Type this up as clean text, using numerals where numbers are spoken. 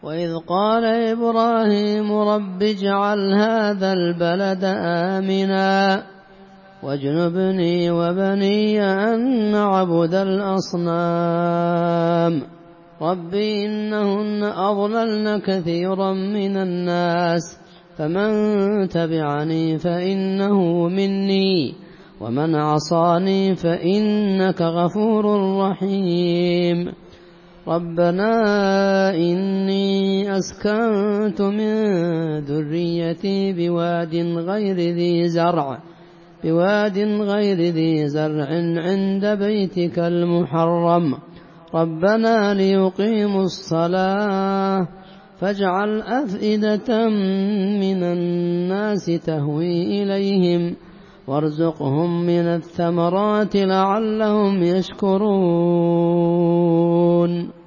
وإذ قال إبراهيم رب اجعل هذا البلد آمنا واجنبني وبني أن نعبد الأصنام رب إنهن أضللن كثيرا من الناس فمن تبعني فإنه مني ومن عصاني فإنك غفور رحيم ربنا إني أسكنت من ذريتي بواد غير ذي زرع عند بيتك المحرم ربنا ليقيموا الصلاة فاجعل أفئدة من الناس تهوي إليهم وارزقهم من الثمرات لعلهم يشكرون